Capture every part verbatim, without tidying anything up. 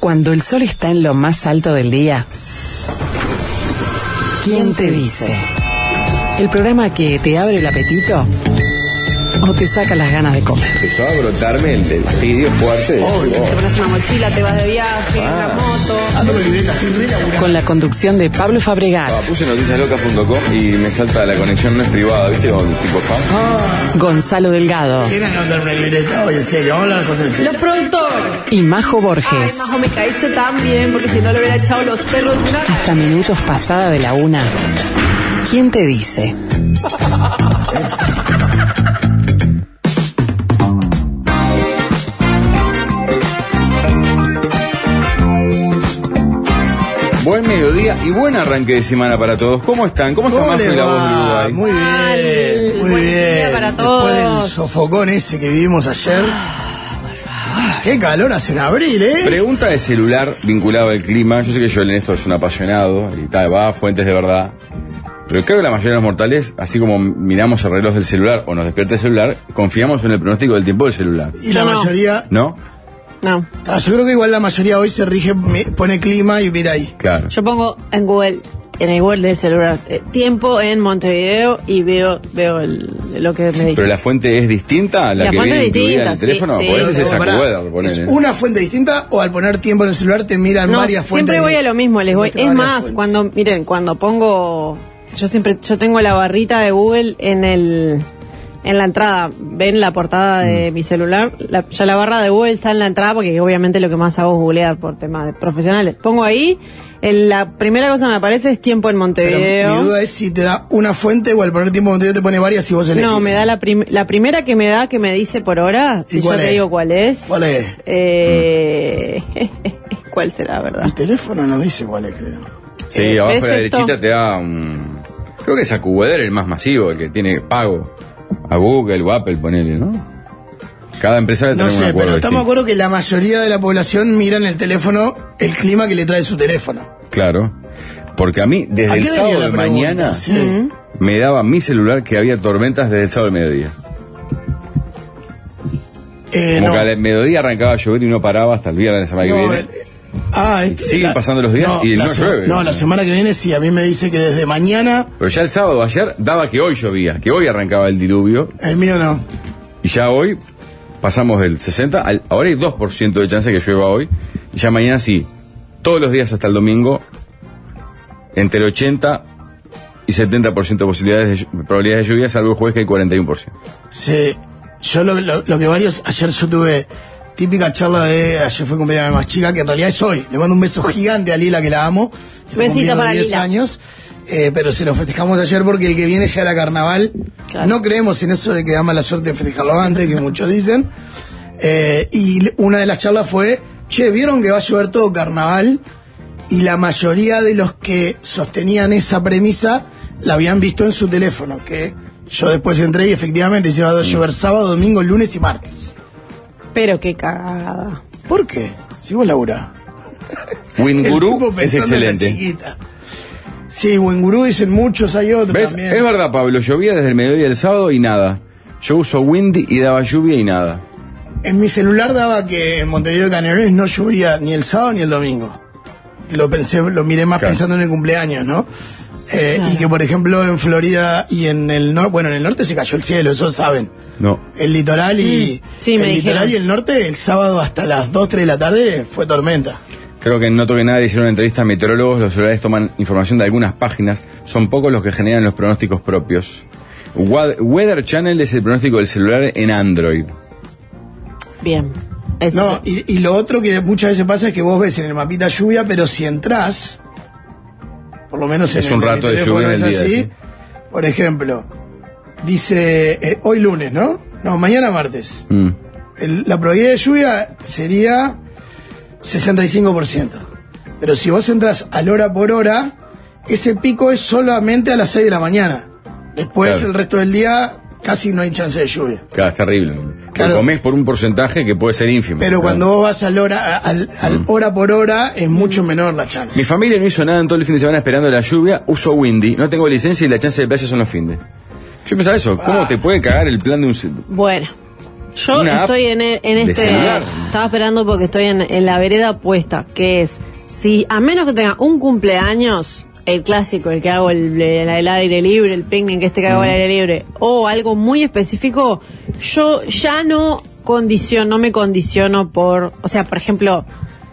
Cuando el sol está en lo más alto del día, ¿quién te dice? El programa que te abre el apetito o te saca las ganas de comer. Empezó a brotarme el, el fastidio fuerte. Oh, te pones una mochila, te vas de viaje, ah. en la moto. Ando con libreta, estoy re laburando. Con la conducción de Pablo Fabregat. Ah, puse noticias locas punto com y me salta la conexión no es privada, ¿viste? Con tipo spam. Ah. Gonzalo Delgado. ¿Quieren andar una libreta? Oye, en serio, vamos a hablar de cosas en serio. Los productores. Y Majo Borges. Ay, Majo, me caíste tan bien, porque si no le hubiera echado los perros. Una... Hasta minutos pasada de la una. ¿Quién te dice? Buen mediodía y buen arranque de semana para todos. ¿Cómo están? ¿Cómo está Majo y la voz de Uruguay? Muy bien, muy buen bien. día para todos. Después del sofocón ese que vivimos ayer. Qué calor hace en abril, ¿eh? Pregunta de celular vinculado al clima. Yo sé que Joel en esto es un apasionado y tal, va a fuentes de verdad. Pero creo que la mayoría de los mortales, así como miramos el reloj del celular o nos despierta el celular, confiamos en el pronóstico del tiempo del celular. Y la Yo no. mayoría... ¿No? No. Ah, yo creo que igual la mayoría hoy se rige, me- pone clima y mira ahí. Claro. Yo pongo en Google, en el Google del celular, eh, tiempo en Montevideo y veo veo el, lo que me dice. Pero la fuente es distinta a la, La que fuente viene es incluida en el distinta, teléfono. sí, Por eso sí. es Pero esa pará, cuerda, ¿es ponele. una fuente distinta o al poner tiempo en el celular te miran No, varias fuentes? siempre voy a lo mismo, les voy. Muestra Es varias más, fuentes. cuando, miren, cuando pongo, yo siempre, yo tengo la barrita de Google en el, en la entrada. Ven la portada de mi celular, la, ya la barra de Google está en la entrada porque obviamente lo que más hago es googlear por temas de profesionales. Pongo ahí, en la primera cosa que me aparece es tiempo en Pero Montevideo. mi duda es si te da una fuente o al poner tiempo en Montevideo te pone varias y vos elegís. No, me da la, prim- la primera que me da, que me dice por hora, ¿Y y yo cuál te es? digo cuál es. ¿Cuál es? Eh, ¿Cuál será, verdad? Mi teléfono no dice cuál es, creo. Sí, Eh, abajo ¿ves a la esto? derechita te da un... Creo que es Acuweather el más masivo, el que tiene pago. A Google o Apple, ponele, ¿no? Cada empresa debe No tener un sé, acuerdo pero estamos de distinto. acuerdo que la mayoría de la población mira en el teléfono el clima que le trae su teléfono. Claro. Porque a mí, desde ¿A el qué venía sábado la de pregunta? mañana, Sí. Ujú. me daba mi celular que había tormentas desde el sábado del mediodía. Eh, Como no. que al mediodía arrancaba a llover y no paraba hasta el viernes de la semana que No, viene. el- ah, es que Siguen pasando los días y la no se- llueve. No, la semana que viene sí, a mí me dice que desde mañana, Pero ya el sábado ayer daba que hoy llovía, que hoy arrancaba el diluvio. el mío no. Y ya hoy pasamos del sesenta al... Ahora hay dos por ciento de chance que llueva hoy. Y ya mañana sí. Todos los días hasta el domingo, entre el ochenta y setenta por ciento de posibilidades de, llu- probabilidades de lluvia, salvo el jueves que hay cuarenta y uno por ciento. Sí, yo lo, lo- lo que varios, ayer yo tuve típica charla de, ayer fue cumpleaños de mi más chica, que en realidad es hoy. Le mando un beso gigante a Lila, que la amo. que está Besito cumpliendo para diez Lila. años. Eh, pero se lo festejamos ayer porque el que viene ya era carnaval. Claro. No creemos en eso de que da mala suerte de festejarlo antes, que muchos dicen. Eh, y una de las charlas fue, che, ¿vieron que va a llover todo carnaval? Y la mayoría de los que sostenían esa premisa la habían visto en su teléfono, que yo después entré y efectivamente se va a llover sábado, domingo, lunes y martes. Pero qué cagada. ¿Por qué? Si vos laburás. El Winguru tipo es pensando en la excelente. chiquita. Sí, Winguru dicen muchos, hay otros ¿Ves? también. Es verdad, Pablo. Llovía desde el mediodía del sábado y nada. Yo uso Windy y daba lluvia y nada. En mi celular daba que en Montevideo de Canelones no llovía ni el sábado ni el domingo. Que lo pensé, lo miré más Claro. pensando en el cumpleaños, ¿no? Eh, Claro. Y que por ejemplo en Florida y en el norte, bueno, en el norte se cayó el cielo, eso saben. No. El litoral y Mm, sí, me el litoral dijeron. y el norte, el sábado hasta las dos, tres de la tarde fue tormenta. Creo que no toque nada de hicieron una entrevista a meteorólogos. Los celulares toman información de algunas páginas. Son pocos los que generan los pronósticos propios. Wa- Weather Channel es el pronóstico del celular en Android. Bien. Es- No, y, y lo otro que muchas veces pasa es que vos ves en el mapita lluvia, pero si entras, por lo menos en Es el- un en mi rato de teléfono lluvia en es el día, así. sí. Por ejemplo, dice eh, hoy lunes, ¿no? No, mañana martes. Mm. El- la probabilidad de lluvia sería sesenta y cinco por ciento. Pero si vos entras al hora por hora, ese pico es solamente a las seis de la mañana. Después, Claro. el resto del día, casi no hay chance de lluvia. Claro, es terrible. Claro. Lo comés por un porcentaje que puede ser ínfimo. Pero Claro. cuando vos vas al hora, al, al Mm. hora por hora, es mucho menor la chance. Mi familia no hizo nada en todo el fin de semana esperando la lluvia. Uso Windy. No tengo licencia y la chance de playa son los findes. Yo pensaba eso. ¿Cómo Ah. te puede cagar el plan de un... ce- Bueno, Yo una estoy en, e- en de este... celular. Estaba esperando porque estoy en, en la vereda opuesta, que es, si a menos que tenga un cumpleaños, el clásico, el que hago el, el, el aire libre, el picnic este que hago al aire libre, o algo muy específico, yo ya no condiciono, no me condiciono por... O sea, por ejemplo...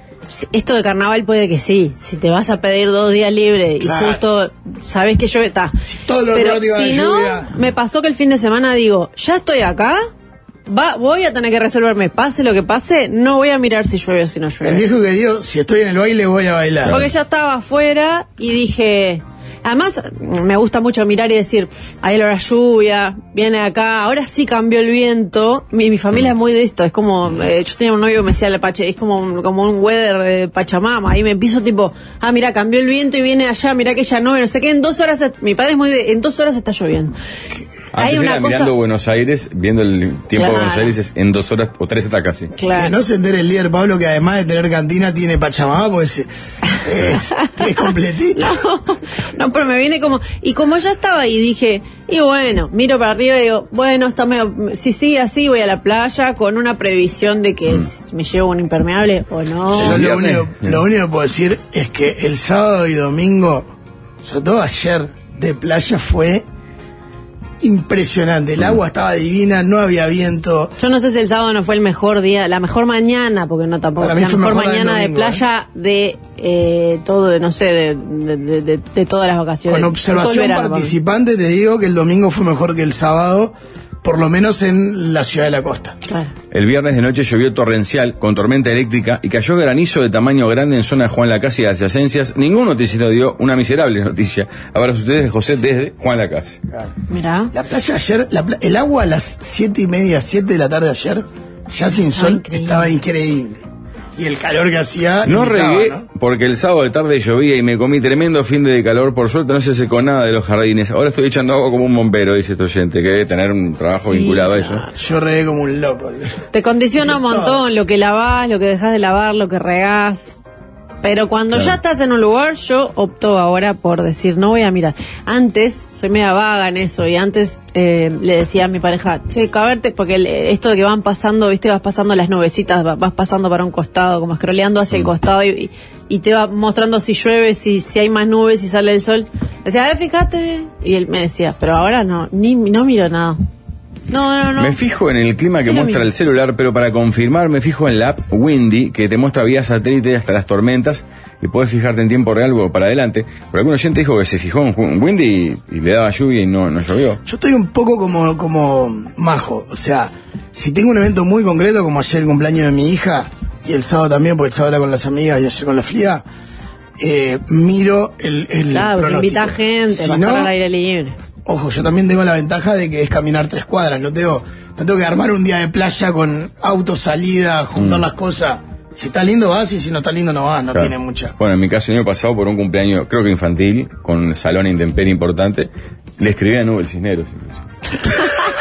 Esto de carnaval puede que sí. Si te vas a pedir dos días libres Claro. y justo sabés que llueve, está. Si todo lo Pero relativo a la si no, lluvia. me pasó que el fin de semana digo, ya estoy acá, va, voy a tener que resolverme, pase lo que pase, no voy a mirar si llueve o si no El llueve. viejo querido, si estoy en el baile voy a bailar. Porque ya estaba afuera y dije... Además, me gusta mucho mirar y decir, ahí la lluvia, viene acá, ahora sí cambió el viento. Mi, mi familia es muy de esto, es como, eh, yo tenía un novio que me decía la Pache, es como, un- como un weather de Pachamama, ahí me empiezo tipo, ah, mira, cambió el viento y viene allá, mira que ya no, no sé qué, en dos horas, se- mi padre es muy de, en dos horas está lloviendo. Antes era mirando Buenos Aires, viendo el tiempo Claro. de Buenos Aires, es en dos horas o tres está casi. Claro. Que no se entere el líder Pablo que además de tener cantina tiene Pachamama, pues es, es, es completito. No, no, pero me viene como... Y como ya estaba ahí, dije, y bueno, miro para arriba y digo, bueno, está medio... Si sigue así, voy a la playa con una previsión de que si me llevo un impermeable o no. Yo El lo viernes. único, lo único que puedo decir es que el sábado y domingo, sobre todo ayer, de playa fue impresionante. El agua estaba divina, no había viento. Yo no sé si el sábado no fue el mejor día, la mejor mañana, porque no tampoco, Para mí la fue mejor mejor la del mañana de domingo, playa de eh, todo, de no sé, de, de, de, de- de todas las vacaciones. Con Todo el observación verano, participante te digo que el domingo fue mejor que el sábado, por lo menos en la ciudad de la costa. Claro. El viernes de noche llovió torrencial, con tormenta eléctrica, y cayó granizo de tamaño grande en zona de Juan Lacase y adyacencias. Ningún noticiero dio una miserable noticia. Ahora ustedes de José desde Juan Lacase. Mirá. La playa ayer, la pla- el agua a las siete y media, siete de la tarde ayer, ya sin sol, increíble. estaba increíble. Y el calor que hacía... No limitaba, regué ¿no? porque el sábado de tarde llovía y me comí tremendo fin de calor. Por suerte no se secó nada de los jardines. Ahora estoy echando agua como un bombero, dice este oyente, que debe tener un trabajo Sí, vinculado a eso. claro. Yo regué como un loco. Te condiciona un Hice todo. montón lo que lavás, lo que dejas de lavar, lo que regás. Pero cuando Claro. ya estás en un lugar, yo opto ahora por decir, no voy a mirar. Antes, soy media vaga en eso, y antes eh, le decía a mi pareja, che, a verte, porque el- esto de que van pasando, viste, vas pasando las nubecitas, va- vas pasando para un costado, como scrolleando hacia el costado, y, y te va mostrando si llueve, si, si hay más nubes, si sale el sol. Decía, a ver, fíjate. Y él me decía, pero ahora no, ni no miro nada. No, no, no. Me fijo en el clima que Sí, lo muestra mismo. el celular, pero para confirmar me fijo en la app Windy, que te muestra vía satélite hasta las tormentas, y puedes fijarte en tiempo real o para adelante. Pero algún oyente dijo que se fijó en Ju- Windy y, y le daba lluvia y no, no llovió. Yo estoy un poco como, como majo. O sea, si tengo un evento muy concreto, como ayer el cumpleaños de mi hija, y el sábado también, porque el sábado era con las amigas y ayer con la fría, eh, miro el, el Claro, se pronóstico. invita gente, Si va a no, estar al aire libre. ojo, yo también tengo la ventaja de que es caminar tres cuadras. No tengo, no tengo que armar un día de playa con auto, salida, juntar las cosas. Si está lindo vas y si no está lindo no vas, no Claro. tiene mucha. Bueno, en mi caso, el año pasado, por un cumpleaños, creo que infantil, con un salón intemperie importante, le escribí a Nubel Cisneros. incluso.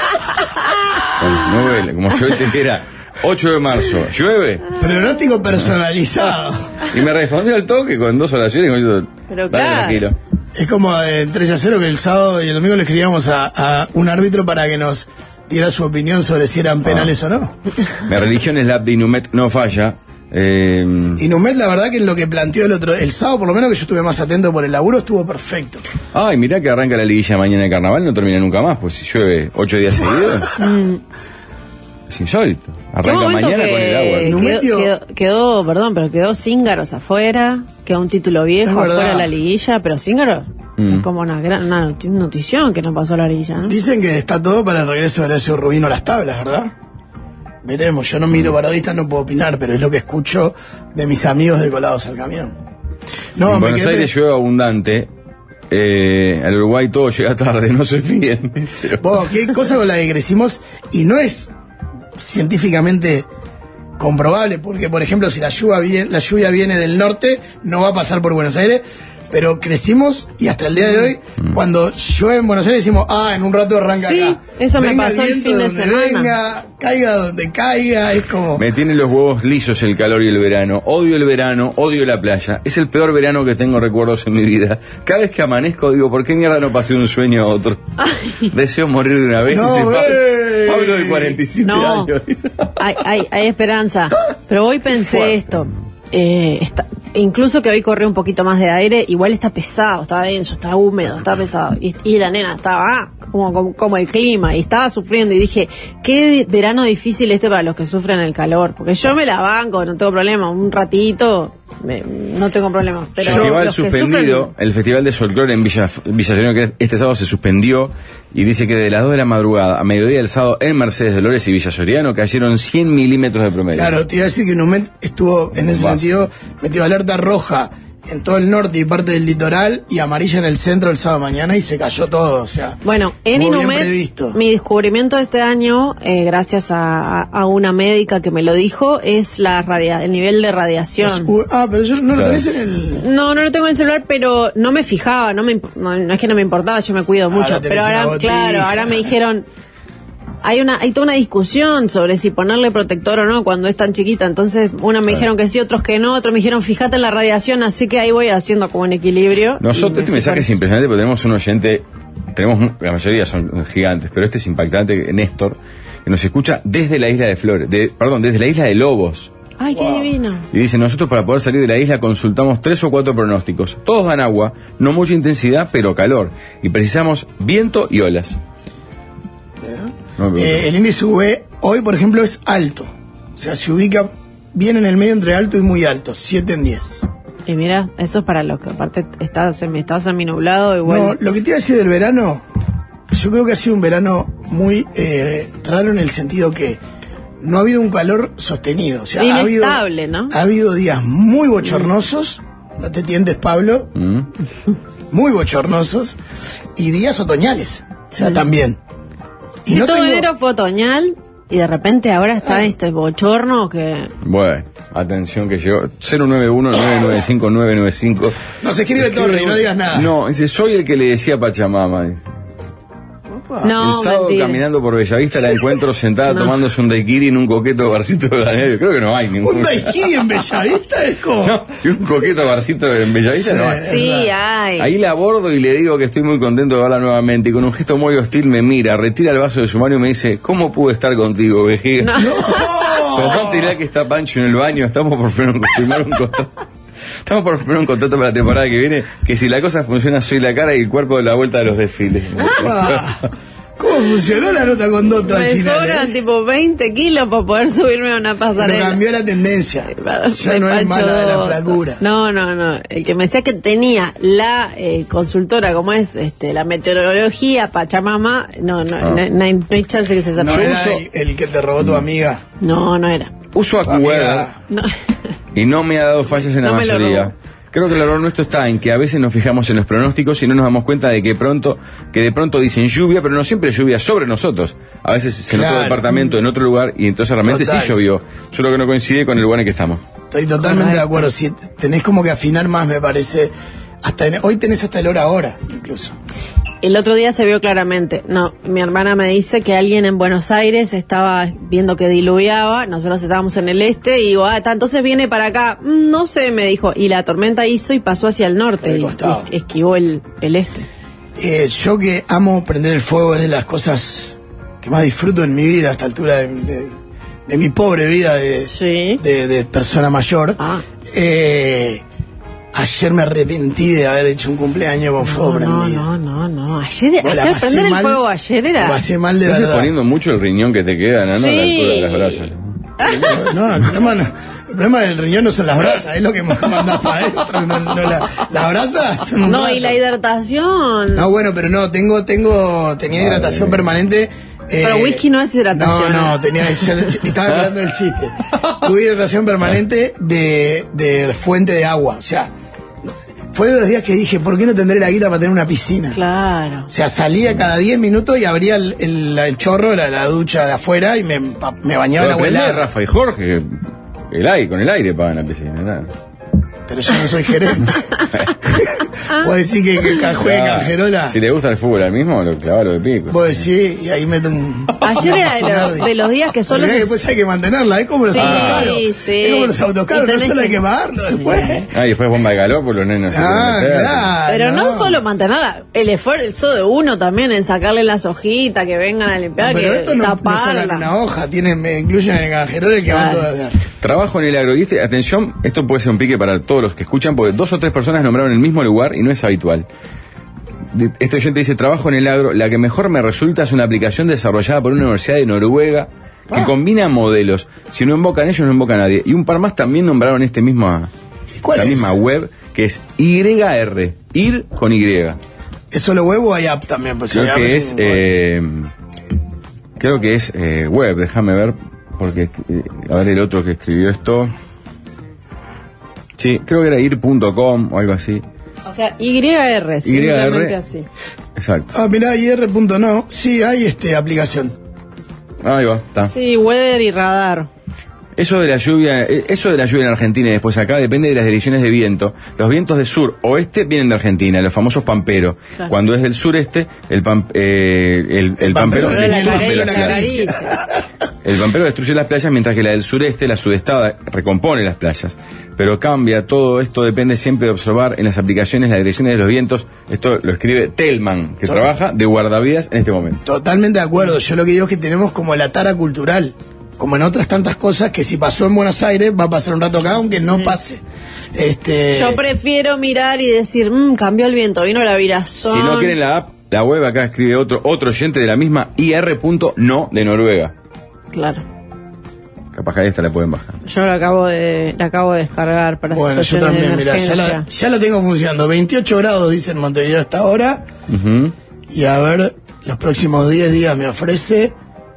Bueno, Nubel, como yo te era ocho de marzo, ¿llueve? Pronóstico personalizado. Y me respondió al toque con dos oraciones. Y me dijo, Pero dale, claro. tranquilo. Es como en tres a cero que el sábado y el domingo le escribíamos a, a un árbitro para que nos diera su opinión sobre si eran penales o no. Mi religión es la app de Inumet, no falla. Eh, Y Numet, la verdad que en lo que planteó el otro, el sábado por lo menos que yo estuve más atento por el laburo, estuvo perfecto. Ay, mirá que arranca la liguilla mañana de carnaval, no termina nunca más, pues si llueve ocho días seguidos. Es insólito. ¿Qué Arranca momento mañana que con el agua. En un quedó, metio- quedó, quedó, perdón, pero quedó Cíngaros afuera, quedó un título Es viejo verdad. afuera de la liguilla, pero Cíngaros Mm. es como una gran una noti- notición que no pasó a la liguilla, ¿no? Dicen que está todo para el regreso de Horacio Rubino a las tablas, ¿verdad? Veremos, yo no miro parodistas, no puedo opinar, pero es lo que escucho de mis amigos de Colados al Camión. No, en me Buenos quedé- Aires llueve abundante. Eh, al Uruguay todo llega tarde, no se fíen. Pero- Vos, qué cosa con la que crecimos y no es científicamente comprobable, porque por ejemplo si la lluvia viene, la lluvia viene del norte, no va a pasar por Buenos Aires, pero crecimos y hasta el día de hoy, cuando llueve en Buenos Aires decimos, ah, en un rato arranca Sí, acá. eso me Venga pasó el viento fin de donde semana. Venga, caiga donde caiga, es como... Me tienen los huevos lisos el calor y el verano. Odio el verano, odio la playa. Es el peor verano que tengo recuerdos en mi vida. Cada vez que amanezco digo, ¿por qué mierda no pasé de un sueño a otro? Deseo morir de una vez. No, y se va. eh. Pablo de cuarenta y siete No, años. hay, hay, hay esperanza. Pero hoy pensé Fuerte. esto. Eh, está, incluso que hoy corrió un poquito más de aire, igual está pesado, está denso, está húmedo, está pesado. Y, y la nena estaba ah, como, como, como el clima, y estaba sufriendo. Y dije, qué verano difícil este para los que sufren el calor. Porque yo me la banco, no tengo problema. Un ratito, me, no tengo problema. Pero Festival los que suspendido, sufren- el Festival de Folclore en Villa, Villa Sereno, que este sábado se suspendió, y dice que de las dos de la madrugada a mediodía del sábado en Mercedes Dolores y Villa Soriano cayeron cien milímetros de promedio. Claro, te iba a decir que Numet estuvo en ese Vas. sentido metido alerta roja en todo el norte y parte del litoral y amarilla en el centro el sábado mañana y se cayó todo, o sea. Bueno, en estuvo bien Inumet, previsto. mi descubrimiento de este año, eh, gracias a, a una médica que me lo dijo, es la radia el nivel de radiación. Uh, ah, pero yo no lo Claro. tenés en el. No, no lo tengo en el celular, pero no me fijaba, no me imp- no, no es que no me importaba, yo me cuido Ahora mucho. tenés Pero una ahora, botija. claro, ahora me dijeron, hay una, hay toda una discusión sobre si ponerle protector o no cuando es tan chiquita. Entonces, una me dijeron que sí, otros que no, otros me dijeron fíjate en la radiación, así que ahí voy haciendo como un equilibrio. Nosotros, Y este me mensaje fijo es en impresionante porque tenemos un oyente, tenemos, la mayoría son gigantes, pero este es impactante, Néstor, que nos escucha desde la isla de Flores, de, perdón, desde la isla de Lobos. eso. Ay, qué divino. Y dice, nosotros para poder salir de la isla consultamos tres o cuatro pronósticos. Todos dan agua, no mucha intensidad, pero calor. Y precisamos viento y olas. No me pregunto. Eh, el índice U V hoy, por ejemplo, es alto. O sea, se ubica bien en el medio entre alto y muy alto, siete en diez. Y mira, eso es para los que aparte está, se me está semi-nublado igual. No, lo que te iba a decir del verano, yo creo que ha sido un verano muy eh, raro en el sentido que no ha habido un calor sostenido. O sea, ha habido, Inestable, ¿no? ha habido días muy bochornosos, no te tientes, Pablo, ¿Mm? muy bochornosos, y días otoñales, o sea, Sí. también. Y todo enero fue otoñal y de repente ahora está Ah. este bochorno que... Bueno, atención que llegó. cero nueve uno nueve nueve cinco nueve nueve cinco. No se escribe Torre y no digas nada. No, dice, soy el que le decía a Pachamama. Dice. No, el sábado mentira. caminando por Bellavista la encuentro sentada No. tomándose un daiquiri en un coqueto barcito de granero. Creo que no hay ningún. Un daiquiri en Bellavista es como... No, y un coqueto barcito en Bellavista no hay. Sí, hay. Ahí la abordo y le digo que estoy muy contento de verla nuevamente y con un gesto muy hostil me mira, retira el vaso de su mano y me dice, ¿cómo pude estar contigo, vejiga? No. Tomate dirá que está Pancho en el baño, estamos por firmar un contrato. Estamos por firmar un contrato para la temporada que viene, que si la cosa funciona soy la cara y el cuerpo de la vuelta de los desfiles. Ah, ¿cómo funcionó la nota con Doto al Me final? sobran eh? tipo veinte kilos para poder subirme a una Pero pasarela. cambió la tendencia. Ya De no es Pancho mala de la Dotto. flacura. No, no, no. El que me decía que tenía la eh, consultora, como es este la meteorología, Pachamama, no, no, Ah. no, no hay, no hay chance que se No sepa. era el, el que te robó tu amiga. No, no era. Uso Tu AccuWeather amiga. No. y no me ha dado fallas en la No me lo mayoría. robó. Creo que el error nuestro está en que a veces nos fijamos en los pronósticos y no nos damos cuenta de que pronto, que de pronto dicen lluvia, pero no siempre lluvia sobre nosotros. A veces se nota Claro. el departamento en otro lugar y entonces realmente Total. sí llovió. Solo que no coincide con el lugar en que estamos. Estoy totalmente Correcto. de acuerdo. Si tenés como que afinar más, me parece. Hasta en- hoy tenés hasta el hora ahora, incluso. El otro día se vio claramente. No, mi hermana me dice que alguien en Buenos Aires estaba viendo que diluviaba, nosotros estábamos en el este y digo, ah, ta, entonces viene para acá. Mm, No sé, me dijo. Y la tormenta hizo y pasó hacia el norte Por el y, costado. y esquivó el, el este. Eh, yo que amo prender el fuego es de las cosas que más disfruto en mi vida a esta altura de, de- de mi pobre vida de, Sí. de, de persona mayor. Ah. Eh, ayer me arrepentí de haber hecho un cumpleaños con fuego No, no, prendido. no, no, no. Ayer, Bueno, la ayer pasé prender el mal, fuego ayer la era. pasé mal de Estás verdad. exponiendo mucho el riñón que te queda, ¿no? Sí. A la altura de las brasas. No, el problema, no- el problema del riñón no son las brasas, es lo que más mandas para adentro. No, no, la- las brasas son un No, rato. y la hidratación. No, bueno, pero no, tengo, tengo, tenía hidratación Madre. permanente. eh, Pero whisky no es hidratación. No, no, tenía, yo estaba esperando el chiste. Tuve hidratación permanente de, de fuente de agua, o sea, fue de los días que dije, ¿por qué no tendré la guita para tener una piscina? Claro. O sea, salía cada diez minutos y abría el, el- el chorro, la, la ducha de afuera y me, me bañaba en Pero agua aprendé de helada. Rafa y Jorge, el aire, con el aire pagan la piscina, nada. pero yo no soy gerente. Vos decís que, que juegue Ah, Cangerola. Si le gusta el fútbol al mismo, lo clavalo de pico. Vos decís, y ahí meto un. Ayer era de los, de los días que solo Porque se... después hay que mantenerla, es como los Sí, autocaros. sí. Es como los autocaros, Y no tenés solo hay que- que pagarlo después. Ah, y después bomba de calor, pues los nenos se Ah, quieren meter. claro. Pero no. solo mantenerla, el esfuerzo de uno también en sacarle las hojitas, que vengan a limpiar, Pero que esto no, no taparla. sacan una hoja, tienen, me incluyen en el Cangerola el que van Claro. todavía. Trabajo en el agro. Y este, atención, esto puede ser un pique para todos los que escuchan, porque dos o tres personas nombraron el mismo lugar y no es habitual. De- Este oyente dice, trabajo en el agro, la que mejor me resulta es una aplicación desarrollada por una universidad de Noruega que Ah. combina modelos. Si no invocan ellos, no invoca nadie. Y un par más también nombraron este mismo, ¿Y cuál la es? misma web, que es Y R, ir con Y. ¿Es solo web o hay app también? Pues Creo hay app que es es, un- eh, creo que es eh, web, déjame ver, porque, eh, a ver el otro que escribió esto. Sí, creo que era ir punto com o algo así. O sea, Y R, simplemente así. Exacto. Ah, mirá, I R punto no. Sí, hay este aplicación. Ahí va, está. Sí, weather y radar. Eso de la lluvia, eh, eso de la lluvia en Argentina y después acá depende de las direcciones de viento. Los vientos de sur oeste vienen de Argentina, los famosos pamperos. Claro. Cuando es del sureste, el pam, eh, el, el pampero, pampero Pero la el cara- pampero, la la caricia. el pampero destruye las playas, mientras que la del sureste, la sudestada, recompone las playas. Pero cambia, todo esto depende siempre de observar en las aplicaciones las direcciones de los vientos. Esto lo escribe Telman, que Todo. trabaja de guardavidas en este momento. Totalmente de acuerdo. Yo lo que digo es que tenemos como la tara cultural. Como en otras tantas cosas que si pasó en Buenos Aires va a pasar un rato acá aunque no pase. Este, Yo prefiero mirar y decir, mmm, cambió el viento, vino la virazón. Si no quieren la app, la web acá escribe otro otro oyente de la misma I R punto no de Noruega. Claro. Capaz que ahí esta la pueden bajar. Yo la acabo de, la acabo de descargar para bueno, yo situaciones también, de mirá, ya la, emergencia. ya la tengo funcionando. veintiocho grados dice en Montevideo hasta ahora. Ujú. Y a ver, los próximos diez días me ofrece.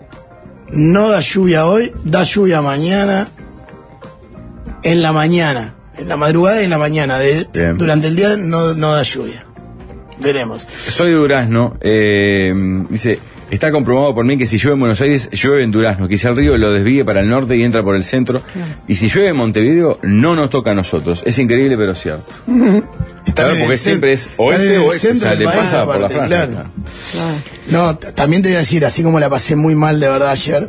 No da lluvia hoy, da lluvia mañana. En la mañana. En la madrugada y en la mañana. De- Bien. durante el día no, no da lluvia. Veremos. Soy de Durazno. eh, dice, está comprobado por mí que si llueve en Buenos Aires, llueve en Durazno. Quizá el río lo desvíe para el norte y entra por el centro. Y si llueve en Montevideo, no nos toca a nosotros. Es increíble, pero cierto. Está Claro, porque siempre es oeste o oeste. O sea, le pasa por la franja. Claro. Claro. Claro. No, t- también te voy a decir, así como la pasé muy mal de verdad ayer,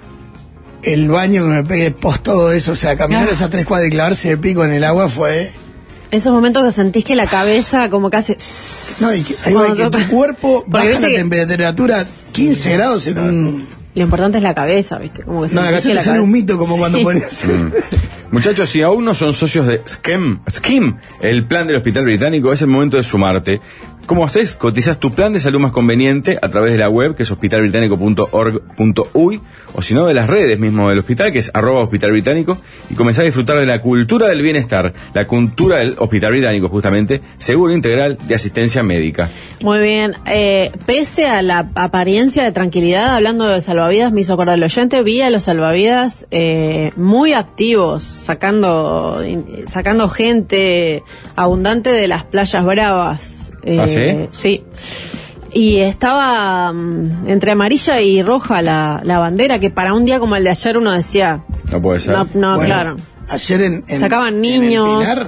el baño que me pegué post todo eso, o sea, caminar Ah. esas tres cuadras y clavarse de pico en el agua fue. Esos momentos que sentís que la cabeza como que hace... No, y que, ahí va, y que Cuando tu cuerpo Porque baja viste la que- temperatura quince grados en un. Lo importante es la cabeza, ¿viste? Como que No, acá sentís se que te la sale un cabeza- mito como cuando Sí. pones. Mm. Muchachos, si aún no son socios de Skem, Skim, el plan del Hospital Británico, es el momento de sumarte. ¿Cómo haces? Cotizás tu plan de salud más conveniente a través de la web, que es hospital británico punto org punto uy, o si no, de las redes mismo del hospital, que es arroba hospital británico, y comenzás a disfrutar de la cultura del bienestar, la cultura del Hospital Británico, justamente, seguro integral de asistencia médica. Muy bien. Eh, pese a la apariencia de tranquilidad, hablando de salvavidas, me hizo acordar el oyente, vi a los salvavidas eh, muy activos, sacando, in- sacando gente abundante de las playas bravas. Eh, ¿Ah, sí? Sí. Y estaba mm, entre amarilla y roja la, la bandera, que para un día como el de ayer uno decía, No puede ser. no, no, Bueno, claro. Ayer en, en- Sacaban en el niños. Pinar,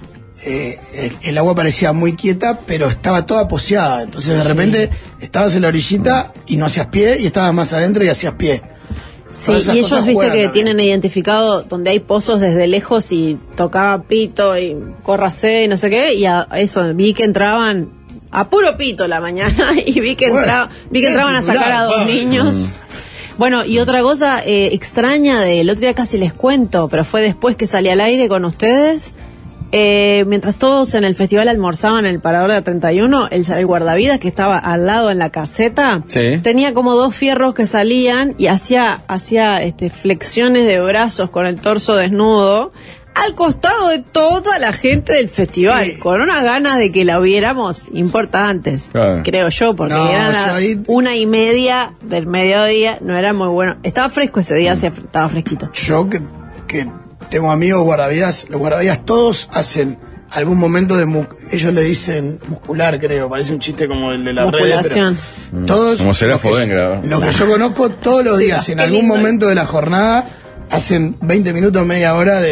eh, el, el agua parecía muy quieta, pero estaba toda poseada. Entonces de repente estabas en la orillita y no hacías pie, y estabas más adentro y hacías pie. Sí, Todas esas y ellos cosas viste juegan que también. tienen identificado donde hay pozos desde lejos y tocaba pito y córrase y no sé qué, y a eso vi que entraban a puro pito la mañana y vi que Bueno, entraba, vi que qué entraban a sacar a dos titular, niños. Bueno, y otra cosa eh, extraña del otro día casi les cuento, pero fue después que salí al aire con ustedes. Eh, mientras todos en el festival almorzaban en el parador de treinta y uno, el, el guardavidas que estaba al lado en la caseta, Sí. tenía como dos fierros que salían y hacía, hacía este, flexiones de brazos con el torso desnudo al costado de toda la gente del festival, Sí. con unas ganas de que la viéramos importantes, Claro. creo yo, porque No, eran yo las ahí- una y media del mediodía, no era muy bueno. Estaba fresco ese día, hacía fre- estaba fresquito. Yo que, que tengo amigos guardavidas, los guardavidas todos hacen algún momento de mu- ellos le dicen muscular, creo, parece un chiste como el de la red, Musculación. pero todos Como será los que, Fodengra, ¿no? los que yo conozco todos los días, en Qué algún lindo. momento de la jornada, hacen veinte minutos, media hora de,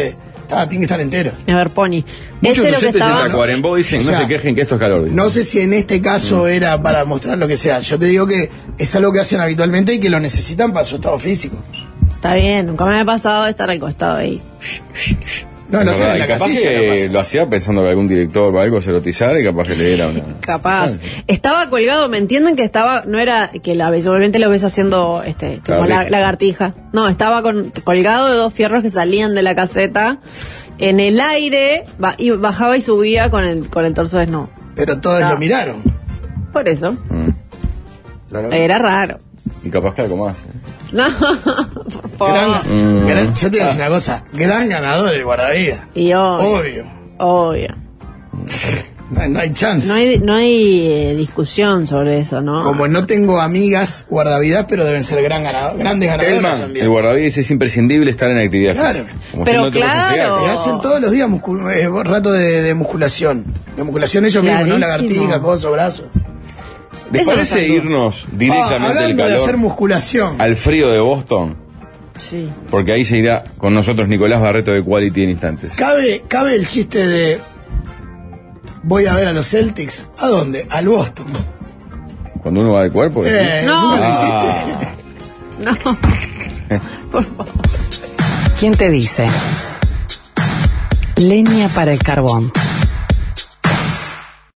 Está, tiene que estar entero. A ver, Pony. Muchos Este lo que docentes estaba... en Tacuarembó dicen, O no sea, se quejen que esto es calor. No sé si en este caso era para mostrar lo que sea. Yo te digo que es algo que hacen habitualmente y que lo necesitan para su estado físico. Está bien, nunca me ha pasado estar al costado ahí. No, no Es sé, verdad, en la y capaz casilla que capaz. lo hacía pensando que algún director o algo se lo tizara y capaz que le diera una... Capaz. Sí. Estaba colgado, ¿me entienden que estaba, no era que la ves, obviamente lo ves haciendo este, como la, Lagartija. lagartija. No, estaba con, colgado de dos fierros que salían de la caseta en el aire, ba- y bajaba y subía con el, con el torso desnudo. Pero todos Ah. lo miraron. Por eso. Mm. Lo- Era raro. Y capaz que algo más. No, por favor. Gran, Mm. gran- yo te voy a decir una cosa, gran ganador el guardavidas. Y obvio. Obvio. Obvio. No, hay- no hay chance. No hay, no hay eh, discusión sobre eso, ¿no? Como no tengo amigas guardavidas, pero deben ser gran ganador, grandes ganadoras Telma, también. el guardavidas es imprescindible estar en actividad Claro. física. Como Pero si no te puedes claro. enfriar. Te hacen todos los días muscul- eh, rato de, de musculación. De musculación ellos mismos, ¿no? Clarísimo. Lagartija, coso, brazo. ¿Les Eso no parece está en duda. irnos Ah, directamente del hablando de hacer calor musculación. al frío de Boston? Sí. Porque ahí se irá con nosotros Nicolás Barreto de Quality en instantes. ¿Cabe, cabe el chiste de voy a ver a los Celtics? ¿A dónde? Al Boston. Cuando uno va del cuerpo. ¿sí? Eh, No. ¿nunca lo Ah. hiciste? No. Por favor. ¿Quién te dice? Leña para el carbón.